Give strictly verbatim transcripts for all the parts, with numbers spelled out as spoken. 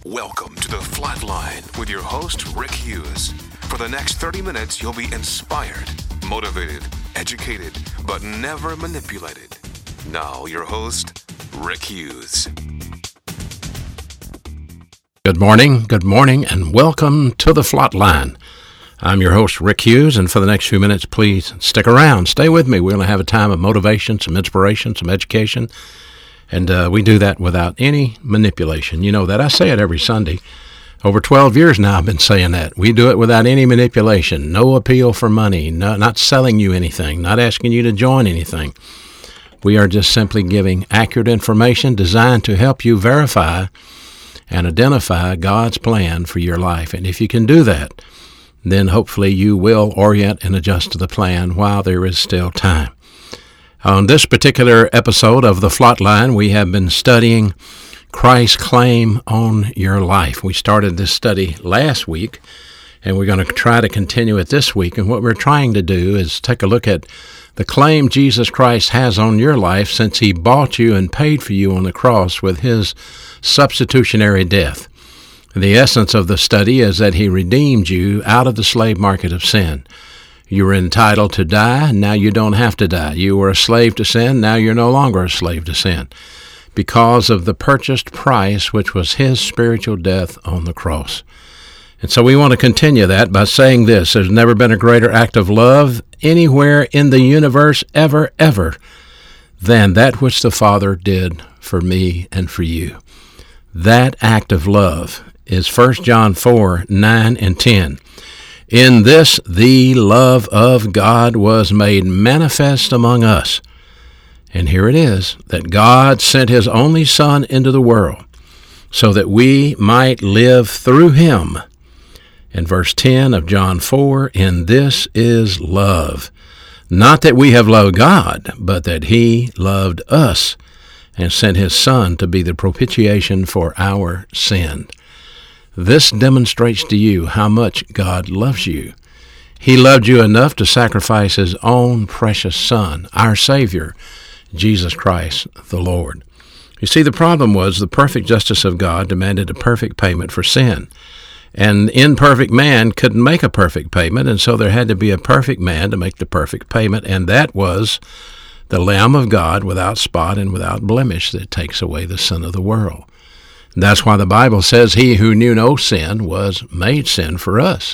Welcome to The Flatline with your host, Rick Hughes. For the next thirty minutes, you'll be inspired, motivated, educated, but never manipulated. Now, your host, Rick Hughes. Good morning, good morning, and welcome to The Flatline. I'm your host, Rick Hughes, and for the next few minutes, please stick around. Stay with me. We're going to have a time of motivation, some inspiration, some education, and uh, we do that without any manipulation. You know that. I say it every Sunday. Over twelve years now I've been saying that. We do it without any manipulation, no appeal for money, no, not selling you anything, not asking you to join anything. We are just simply giving accurate information designed to help you verify and identify God's plan for your life. And if you can do that, then hopefully you will orient and adjust to the plan while there is still time. On this particular episode of The Flatline, we have been studying Christ's claim on your life. We started this study last week, and we're going to try to continue it this week. And what we're trying to do is take a look at the claim Jesus Christ has on your life since he bought you and paid for you on the cross with his substitutionary death. The essence of the study is that he redeemed you out of the slave market of sin. You were entitled to die, now you don't have to die. You were a slave to sin, now you're no longer a slave to sin, because of the purchased price, which was his spiritual death on the cross. And so we want to continue that by saying this: there's never been a greater act of love anywhere in the universe, ever, ever, than that which the Father did for me and for you. That act of love is First John four, nine and ten. In this the love of God was made manifest among us. And here it is, that God sent his only Son into the world so that we might live through him. In verse ten of John four, in this is love, not that we have loved God, but that he loved us and sent his Son to be the propitiation for our sin. This demonstrates to you how much God loves you. He loved you enough to sacrifice his own precious Son, our Savior, Jesus Christ the Lord. You see, the problem was the perfect justice of God demanded a perfect payment for sin. An imperfect man couldn't make a perfect payment, and so there had to be a perfect man to make the perfect payment, and that was the Lamb of God without spot and without blemish that takes away the sin of the world. That's why the Bible says he who knew no sin was made sin for us,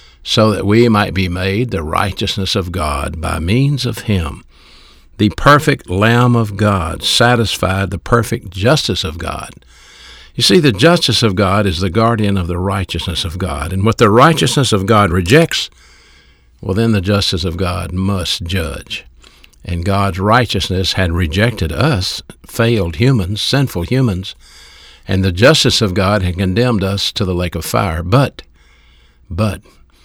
so that we might be made the righteousness of God by means of him. The perfect Lamb of God satisfied the perfect justice of God. You see, the justice of God is the guardian of the righteousness of God. And what the righteousness of God rejects, well, then the justice of God must judge. And God's righteousness had rejected us, failed humans, sinful humans, and the justice of God had condemned us to the lake of fire. But, but,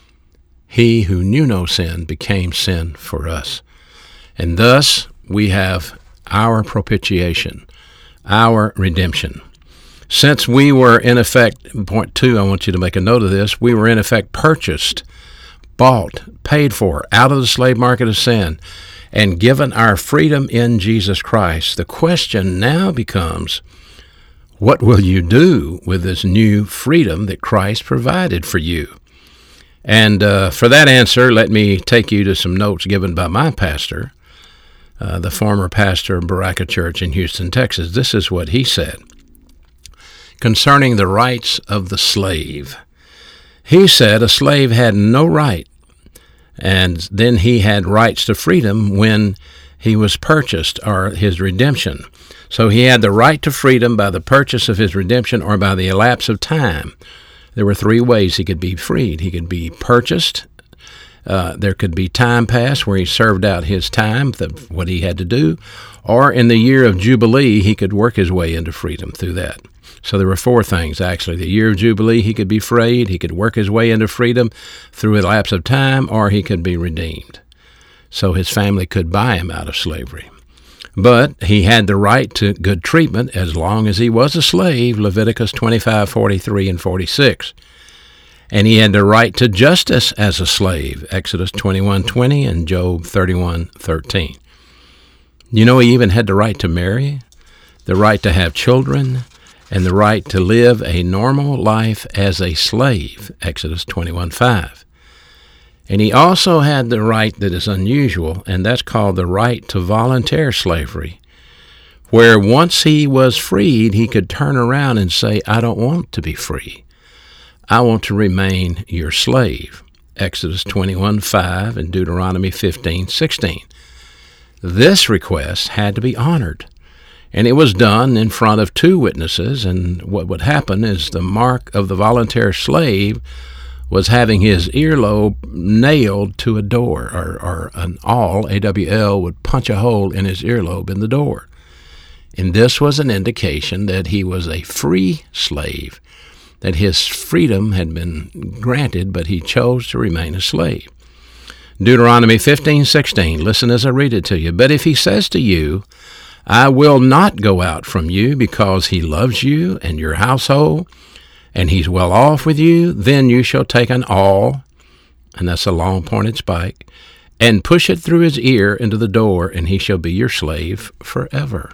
he who knew no sin became sin for us. And thus we have our propitiation, our redemption. Since we were in effect, point two, I want you to make a note of this, we were in effect purchased, bought, paid for, out of the slave market of sin, and given our freedom in Jesus Christ. The question now becomes, what will you do with this new freedom that Christ provided for you? And uh, for that answer, let me take you to some notes given by my pastor, uh, the former pastor of Baraka Church in Houston, Texas. This is what he said concerning the rights of the slave. He said a slave had no right, and then he had rights to freedom when he was purchased, or his redemption. So he had the right to freedom by the purchase of his redemption or by the elapse of time. There were three ways he could be freed. He could be purchased. Uh, there could be time passed where he served out his time, the, what he had to do. Or in the year of Jubilee, he could work his way into freedom through that. So there were four things, actually. The year of Jubilee, he could be freed. He could work his way into freedom through a lapse of time, or he could be redeemed. So his family could buy him out of slavery. But he had the right to good treatment as long as he was a slave, Leviticus twenty-five, forty-three, and forty-six. And he had the right to justice as a slave, Exodus twenty-one, twenty, and Job thirty-one, thirteen. You know, he even had the right to marry, the right to have children, and the right to live a normal life as a slave, Exodus twenty-one five. And he also had the right that is unusual, and that's called the right to volunteer slavery, where once he was freed, he could turn around and say, I don't want to be free. I want to remain your slave, Exodus twenty-one five and Deuteronomy fifteen sixteen. This request had to be honored, and it was done in front of two witnesses, and what would happen is the mark of the volunteer slave was having his earlobe nailed to a door, or, or an awl, A W L, would punch a hole in his earlobe in the door. And this was an indication that he was a free slave, that his freedom had been granted, but he chose to remain a slave. Deuteronomy fifteen sixteen, listen as I read it to you. But if he says to you, I will not go out from you because he loves you and your household, and he's well off with you, then you shall take an awl, and that's a long pointed spike, and push it through his ear into the door, and he shall be your slave forever.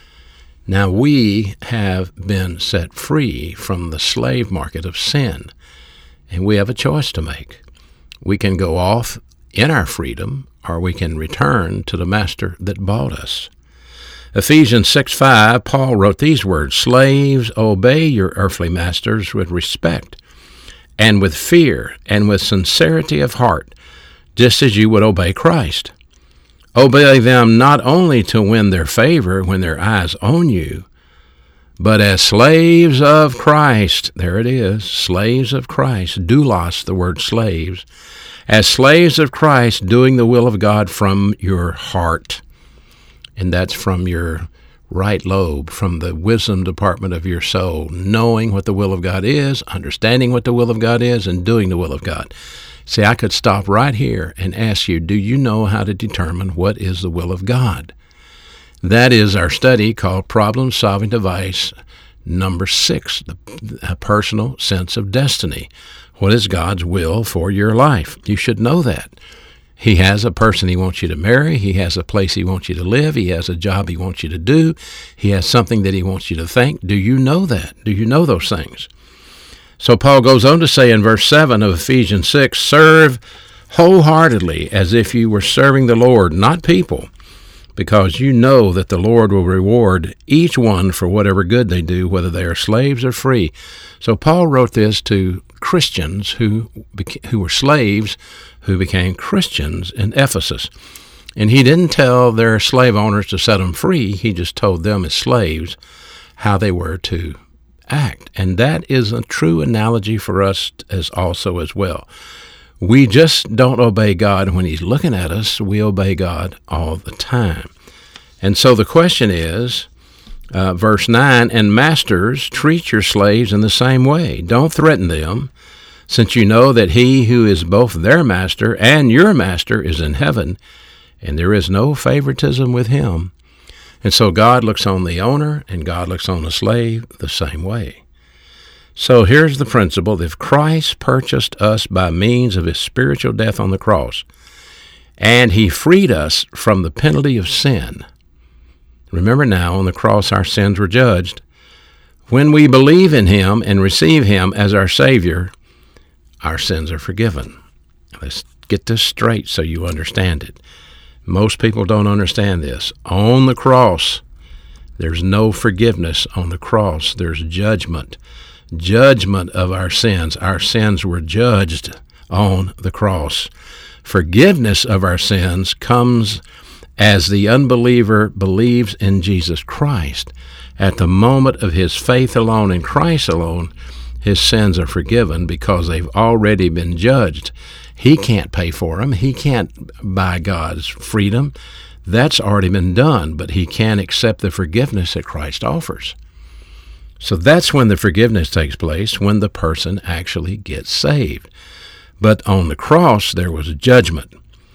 Now we have been set free from the slave market of sin, and we have a choice to make. We can go off in our freedom, or we can return to the master that bought us. Ephesians six five, Paul wrote these words, Slaves, obey your earthly masters with respect and with fear and with sincerity of heart, just as you would obey Christ. Obey them not only to win their favor when their eyes on you, but as slaves of Christ. There it is, slaves of Christ. Doulos, the word slaves. As slaves of Christ, doing the will of God from your heart. And that's from your right lobe, from the wisdom department of your soul, knowing what the will of God is, understanding what the will of God is, and doing the will of God. See, I could stop right here and ask you, do you know how to determine what is the will of God? That is our study called Problem Solving Device number six, the personal sense of destiny. What is God's will for your life? You should know that. He has a person he wants you to marry. He has a place he wants you to live. He has a job he wants you to do. He has something that he wants you to think. Do you know that? Do you know those things? So Paul goes on to say in verse seven of Ephesians six, serve wholeheartedly as if you were serving the Lord, not people, because you know that the Lord will reward each one for whatever good they do, whether they are slaves or free. So Paul wrote this to Christians who who were slaves who became Christians in Ephesus. And he didn't tell their slave owners to set them free. He just told them as slaves how they were to act. And that is a true analogy for us as also as well. We just don't obey God when he's looking at us. We obey God all the time. And so the question is, uh, verse nine, and masters, treat your slaves in the same way. Don't threaten them, since you know that he who is both their master and your master is in heaven, and there is no favoritism with him. And so God looks on the owner, and God looks on the slave the same way. So here's the principle. If Christ purchased us by means of his spiritual death on the cross, and he freed us from the penalty of sin, remember now, on the cross our sins were judged. When we believe in him and receive him as our Savior, our sins are forgiven. Let's get this straight so you understand it. Most people don't understand this. On the cross, there's no forgiveness. On the cross, there's judgment. Judgment of our sins. Our sins were judged on the cross. Forgiveness of our sins comes as the unbeliever believes in Jesus Christ. At the moment of his faith alone in Christ alone, his sins are forgiven because they've already been judged. He can't pay for them. He can't buy God's freedom. That's already been done, but he can accept the forgiveness that Christ offers. So that's when the forgiveness takes place, when the person actually gets saved. But on the cross, there was judgment.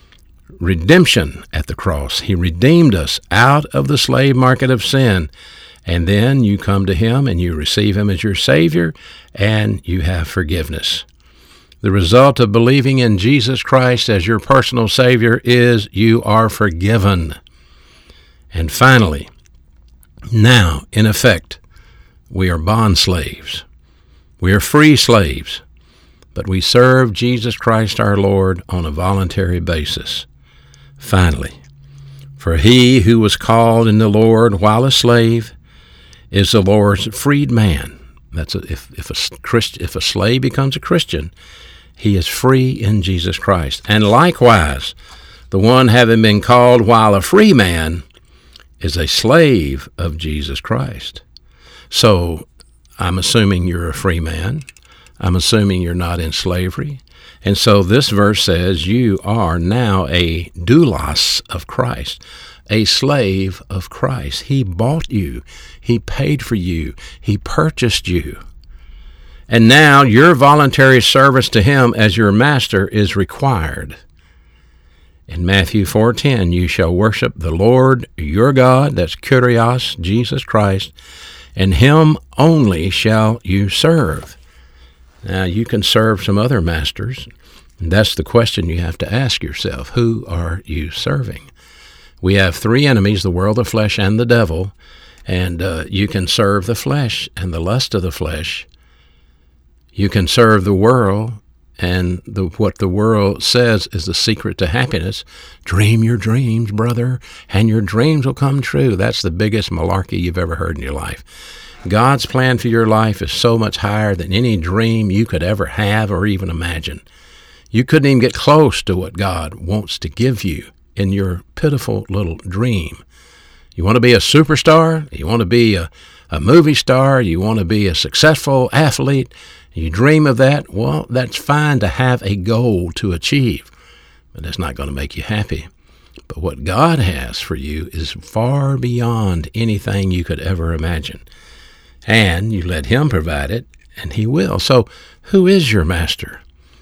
Redemption at the cross. He redeemed us out of the slave market of sin. And then you come to him and you receive him as your Savior, and you have forgiveness. The result of believing in Jesus Christ as your personal Savior is you are forgiven. And finally, now, in effect, We are bond slaves. We are free slaves, but we serve Jesus Christ our Lord on a voluntary basis. Finally, for he who was called in the Lord while a slave is the Lord's freed man. That's a, if if a Christ, if a slave becomes a Christian, he is free in Jesus Christ. And likewise, the one having been called while a free man is a slave of Jesus Christ. So I'm assuming you're a free man. I'm assuming you're not in slavery. And so this verse says you are now a doulos of Christ, a slave of Christ. He bought you. He paid for you. He purchased you. And now your voluntary service to him as your master is required. In Matthew four ten, you shall worship the Lord your God, that's Kyrios, Jesus Christ, and him only shall you serve. Now, you can serve some other masters. And that's the question you have to ask yourself. Who are you serving? We have three enemies, the world, the flesh, and the devil. And uh, you can serve the flesh and the lust of the flesh. You can serve the world, and the, what the world says is the secret to happiness. Dream your dreams, brother, and your dreams will come true. That's the biggest malarkey you've ever heard in your life. God's plan for your life is so much higher than any dream you could ever have or even imagine. You couldn't even get close to what God wants to give you in your pitiful little dream. You want to be a superstar? You want to be a, a movie star? You want to be a successful athlete? You dream of that? Well, that's fine to have a goal to achieve, but that's not going to make you happy. But what God has for you is far beyond anything you could ever imagine. And you let him provide it, and he will. So who is your master?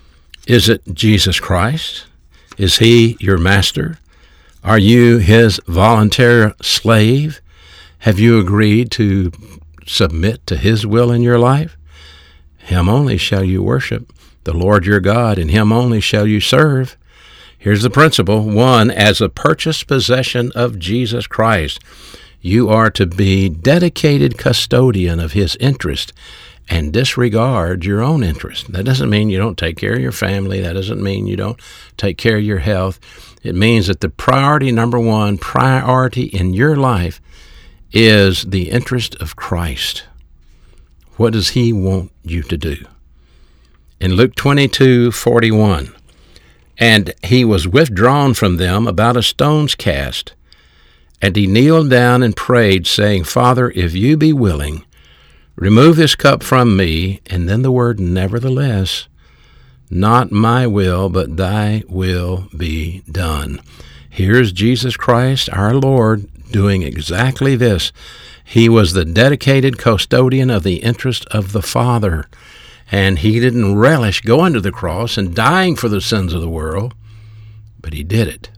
Is it Jesus Christ? Is he your master? Are you his voluntary slave? Have you agreed to submit to his will in your life? Him only shall you worship, the Lord your God, and him only shall you serve. Here's the principle. One, as a purchased possession of Jesus Christ, you are to be dedicated custodian of his interest and disregard your own interest. That doesn't mean you don't take care of your family. That doesn't mean you don't take care of your health. It means that the priority, number one, priority in your life is the interest of Christ. What does he want you to do? In Luke twenty-two forty-one, and he was withdrawn from them about a stone's cast, and he kneeled down and prayed, saying, Father, if you be willing, remove this cup from me. And then the word nevertheless, not my will, but thy will be done. Here's Jesus Christ, our Lord, doing exactly this. He was the dedicated custodian of the interest of the Father, and he didn't relish going to the cross and dying for the sins of the world, but he did it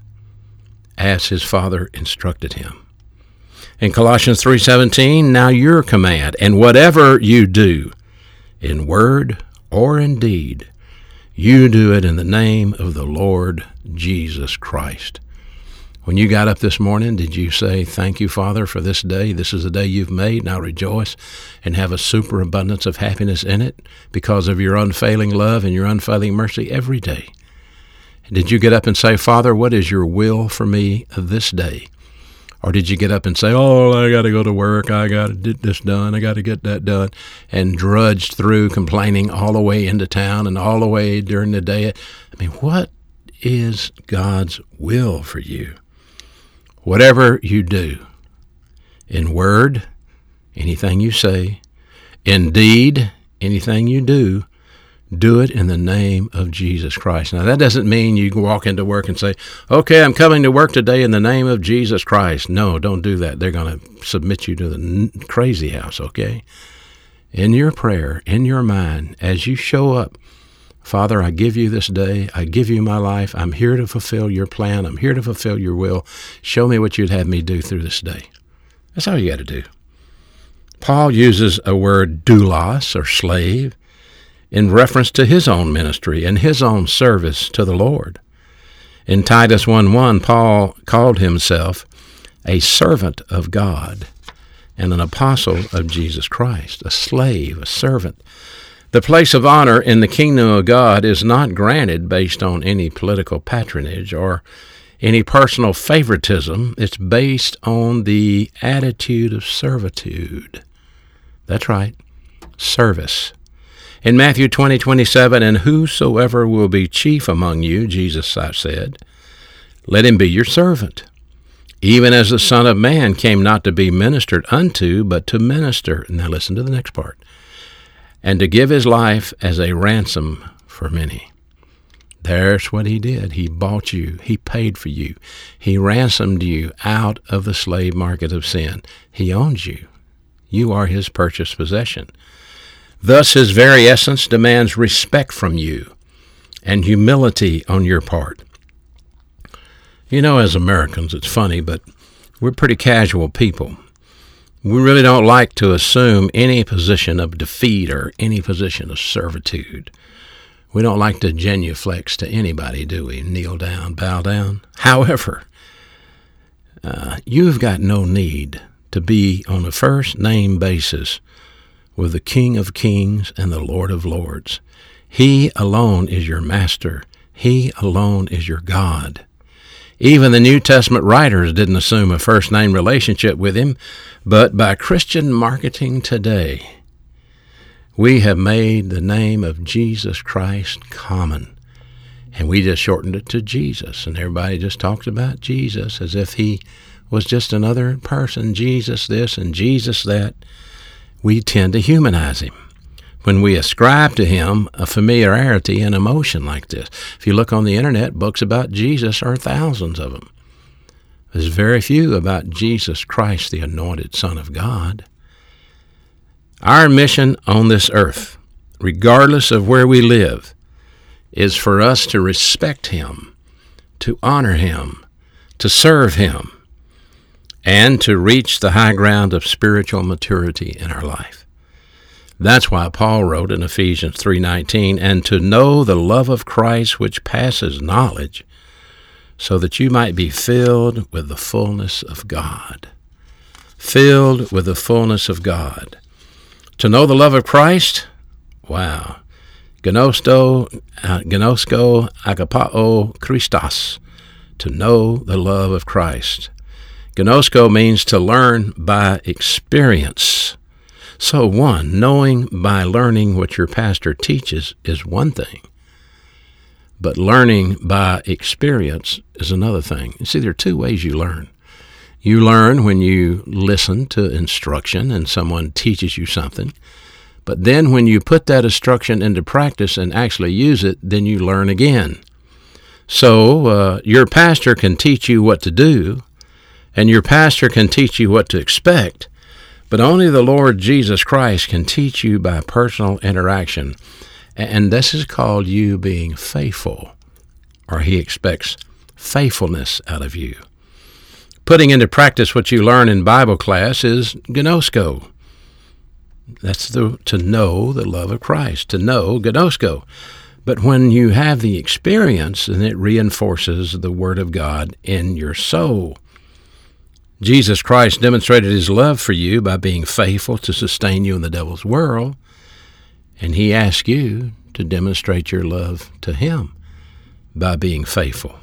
as his Father instructed him. In Colossians three seventeen, now your command, and whatever you do, in word or in deed, you do it in the name of the Lord Jesus Christ. When you got up this morning, did you say, thank you, Father, for this day? This is the day you've made, and I'll rejoice and have a superabundance of happiness in it because of your unfailing love and your unfailing mercy every day. Did you get up and say, Father, what is your will for me this day? Or did you get up and say, oh, I got to go to work, I got to get this done, I got to get that done, and drudged through complaining all the way into town and all the way during the day? I mean, what is God's will for you? Whatever you do, in word, anything you say, in deed, anything you do, do it in the name of Jesus Christ. Now, that doesn't mean you walk into work and say, okay, I'm coming to work today in the name of Jesus Christ. No, don't do that. They're going to submit you to the crazy house, okay? In your prayer, in your mind, as you show up, Father, I give you this day. I give you my life. I'm here to fulfill your plan. I'm here to fulfill your will. Show me what you'd have me do through this day. That's all you got to do. Paul uses a word doulos, or slave, in reference to his own ministry and his own service to the Lord. In Titus one one, Paul called himself a servant of God and an apostle of Jesus Christ, a slave, a servant. The place of honor in the kingdom of God is not granted based on any political patronage or any personal favoritism. It's based on the attitude of servitude. That's right, service. In Matthew twenty, twenty-seven, and whosoever will be chief among you, Jesus said, let him be your servant, even as the Son of Man came not to be ministered unto, but to minister. Now listen to the next part. And to give his life as a ransom for many. There's what he did. He bought you. He paid for you. He ransomed you out of the slave market of sin. He owns you. You are his purchased possession. Thus his very essence demands respect from you and humility on your part. You know, as Americans, it's funny, but we're pretty casual people. We really don't like to assume any position of defeat or any position of servitude. We don't like to genuflex to anybody, do we? Kneel down, bow down. However, uh, you've got no need to be on a first-name basis with the King of Kings and the Lord of Lords. He alone is your master. He alone is your God. Even the New Testament writers didn't assume a first-name relationship with him, but by Christian marketing today, we have made the name of Jesus Christ common, and we just shortened it to Jesus, and everybody just talks about Jesus as if he was just another person, Jesus this and Jesus that. We tend to humanize him when we ascribe to him a familiarity and emotion like this. If you look on the internet, books about Jesus are thousands of them. There's very few about Jesus Christ, the anointed Son of God. Our mission on this earth, regardless of where we live, is for us to respect him, to honor him, to serve him, and to reach the high ground of spiritual maturity in our life. That's why Paul wrote in Ephesians three nineteen, and to know the love of Christ which passes knowledge, so that you might be filled with the fullness of God. Filled with the fullness of God. To know the love of Christ? Wow. Gnosto, uh, gnosko agapao Christos. To know the love of Christ. Gnosko means to learn by experience. So one, knowing by learning what your pastor teaches is one thing, but learning by experience is another thing. You see, there are two ways you learn. You learn when you listen to instruction and someone teaches you something, but then when you put that instruction into practice and actually use it, then you learn again. So uh, your pastor can teach you what to do, and your pastor can teach you what to expect, but only the Lord Jesus Christ can teach you by personal interaction. And this is called you being faithful, or he expects faithfulness out of you. Putting into practice what you learn in Bible class is gnosko. That's the, to know the love of Christ, to know gnosko. But when you have the experience, then it reinforces the Word of God in your soul. Jesus Christ demonstrated his love for you by being faithful to sustain you in the devil's world, and he asks you to demonstrate your love to him by being faithful.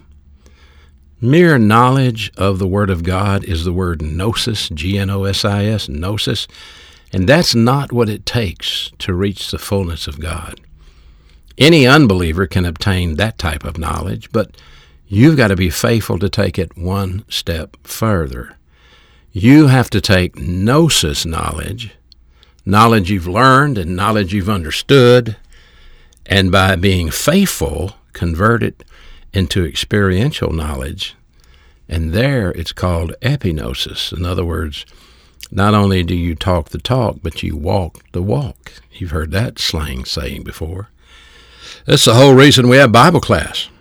Mere knowledge of the Word of God is the word gnosis, G N O S I S, gnosis, and that's not what it takes to reach the fullness of God. Any unbeliever can obtain that type of knowledge, but you've got to be faithful to take it one step further. You have to take gnosis knowledge, knowledge you've learned and knowledge you've understood, and by being faithful, convert it into experiential knowledge. And there it's called epignosis. In other words, not only do you talk the talk, but you walk the walk. You've heard that slang saying before. That's the whole reason we have Bible class,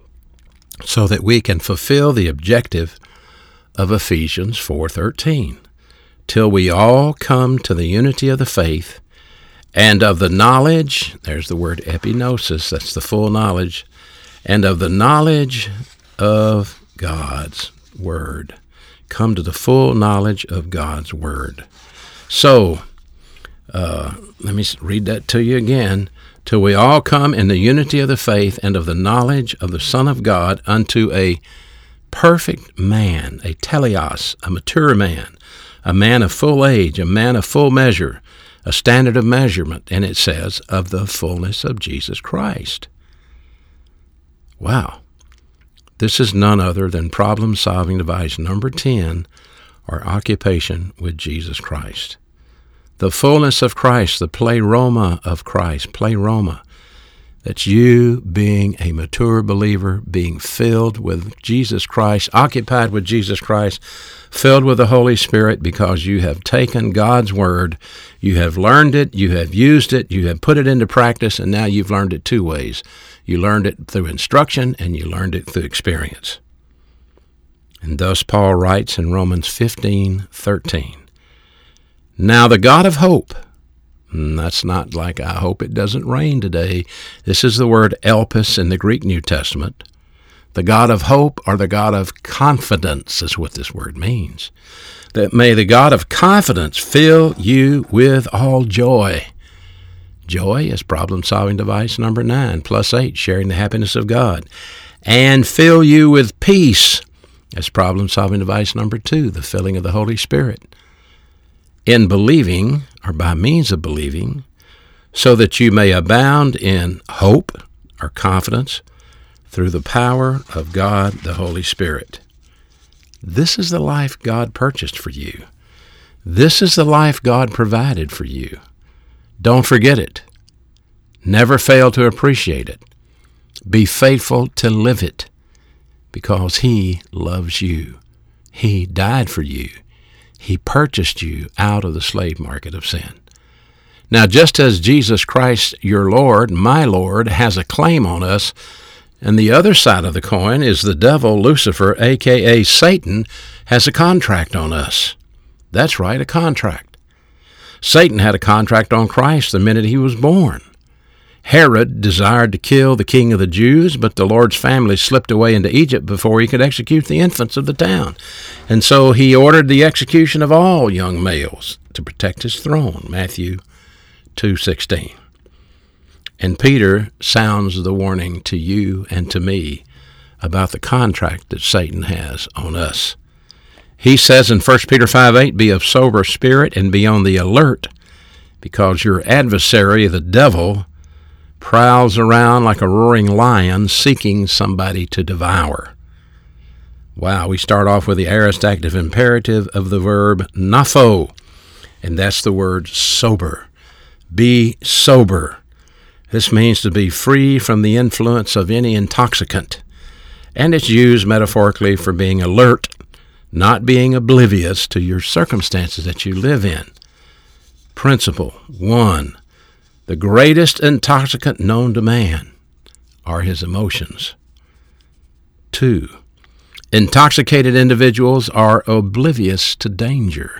so that we can fulfill the objective of Ephesians four thirteen, till we all come to the unity of the faith and of the knowledge, there's the word epignosis, that's the full knowledge, and of the knowledge of God's Word. come to the full knowledge of God's Word. So, uh, let me read that to you again. Till we all come in the unity of the faith and of the knowledge of the Son of God unto a perfect man, a teleos, a mature man, a man of full age, a man of full measure, a standard of measurement, and it says, of the fullness of Jesus Christ. Wow. This is none other than problem-solving device number ten, our occupation with Jesus Christ. The fullness of Christ, the pleroma of Christ, pleroma. That's you being a mature believer, being filled with Jesus Christ, occupied with Jesus Christ, filled with the Holy Spirit because you have taken God's Word, you have learned it, you have used it, you have put it into practice, and now you've learned it two ways. You learned it through instruction, and you learned it through experience. And thus Paul writes in Romans fifteen thirteen, now the God of hope, and that's not like I hope it doesn't rain today. This is the word elpis in the Greek New Testament. The God of hope or the God of confidence is what this word means. That may the God of confidence fill you with all joy. Joy is problem-solving device number nine, plus eight, sharing the happiness of God. And fill you with peace. That's problem-solving device number two, the filling of the Holy Spirit. In believing, or by means of believing, so that you may abound in hope or confidence through the power of God the Holy Spirit. This is the life God purchased for you. This is the life God provided for you. Don't forget it. Never fail to appreciate it. Be faithful to live it because He loves you. He died for you. He purchased you out of the slave market of sin. Now, just as Jesus Christ, your Lord, my Lord, has a claim on us, and the other side of the coin is the devil, Lucifer, a k a. Satan, has a contract on us. That's right, a contract. Satan had a contract on Christ the minute he was born. Herod desired to kill the king of the Jews, but the Lord's family slipped away into Egypt before he could execute the infants of the town. And so he ordered the execution of all young males to protect his throne, Matthew two sixteen. And Peter sounds the warning to you and to me about the contract that Satan has on us. He says in First Peter five eight, be of sober spirit and be on the alert, because your adversary, the devil, prowls around like a roaring lion seeking somebody to devour. Wow, we start off with the aorist active imperative of the verb napho, and that's the word sober. Be sober. This means to be free from the influence of any intoxicant, and it's used metaphorically for being alert, not being oblivious to your circumstances that you live in. Principle one. The greatest intoxicant known to man are his emotions. Two, intoxicated individuals are oblivious to danger.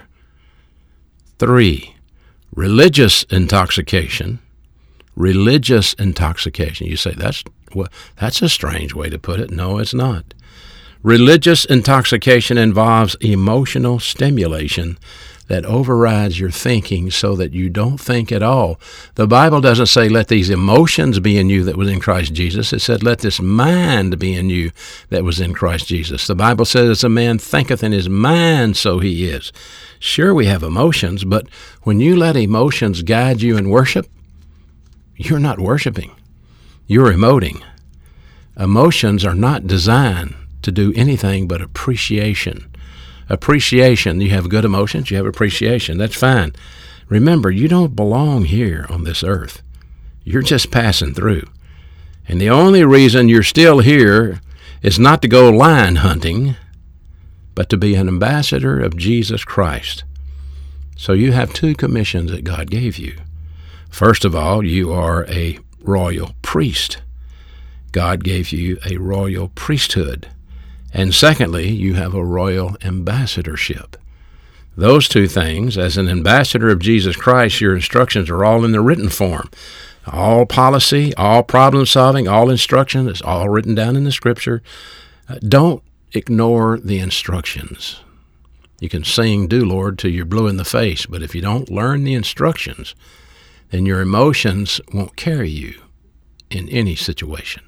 Three, religious intoxication. Religious intoxication. You say, that's well, that's a strange way to put it. No, it's not. Religious intoxication involves emotional stimulation that overrides your thinking so that you don't think at all. The Bible doesn't say let these emotions be in you that was in Christ Jesus. It said let this mind be in you that was in Christ Jesus. The Bible says as a man thinketh in his mind, so he is. Sure, we have emotions, but when you let emotions guide you in worship, you're not worshiping. You're emoting. Emotions are not designed to do anything but appreciation. Appreciation, you have good emotions, you have appreciation, that's fine. Remember, you don't belong here on this earth. You're just passing through. And the only reason you're still here is not to go lion hunting, but to be an ambassador of Jesus Christ. So you have two commissions that God gave you. First of all, you are a royal priest. God gave you a royal priesthood. And secondly, you have a royal ambassadorship. Those two things, as an ambassador of Jesus Christ, your instructions are all in the written form. All policy, all problem solving, all instruction is all written down in the Scripture. Uh, don't ignore the instructions. You can sing, "Do, Lord," till you're blue in the face, but if you don't learn the instructions, then your emotions won't carry you in any situation.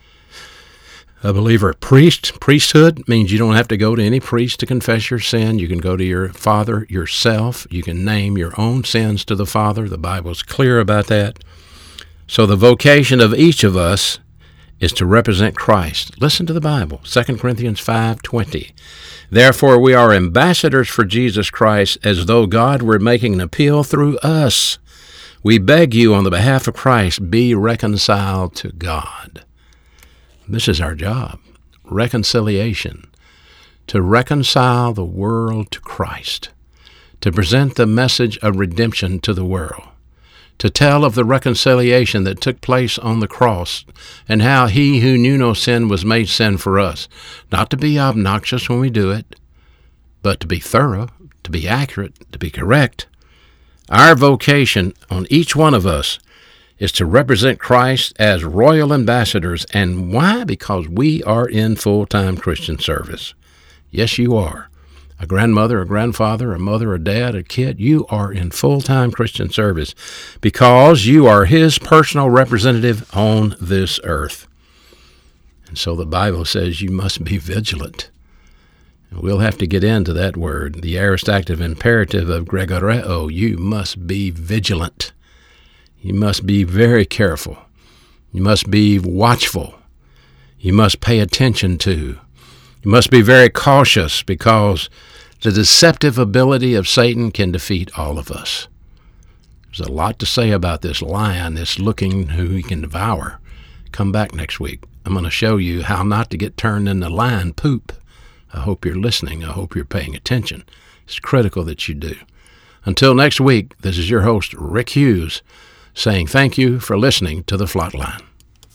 A believer priest, priesthood means you don't have to go to any priest to confess your sin. You can go to your Father yourself. You can name your own sins to the Father. The Bible's clear about that. So the vocation of each of us is to represent Christ. Listen to the Bible, Second Corinthians five twenty. Therefore we are ambassadors for Jesus Christ, as though God were making an appeal through us. We beg you on the behalf of Christ, be reconciled to God. This is our job, reconciliation, to reconcile the world to Christ, to present the message of redemption to the world, to tell of the reconciliation that took place on the cross and how he who knew no sin was made sin for us, not to be obnoxious when we do it, but to be thorough, to be accurate, to be correct. Our vocation on each one of us is to represent Christ as royal ambassadors. And why? Because we are in full-time Christian service. Yes, you are. A grandmother, a grandfather, a mother, a dad, a kid, you are in full-time Christian service because you are his personal representative on this earth. And so the Bible says you must be vigilant. And we'll have to get into that word, the aorist active imperative of gregoreo. You must be vigilant. You must be very careful. You must be watchful. You must pay attention to. You must be very cautious because the deceptive ability of Satan can defeat all of us. There's a lot to say about this lion that's looking who he can devour. Come back next week. I'm going to show you how not to get turned into lion poop. I hope you're listening. I hope you're paying attention. It's critical that you do. Until next week, this is your host, Rick Hughes, saying thank you for listening to The Flatline.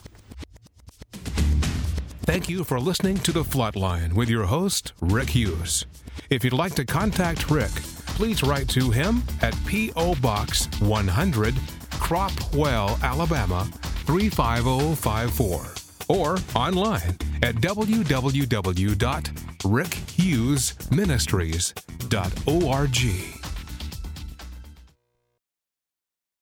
Thank you for listening to The Flatline with your host, Rick Hughes. If you'd like to contact Rick, please write to him at P O. Box one hundred, Cropwell, Alabama three five zero five four, or online at w w w dot rick hughes ministries dot org.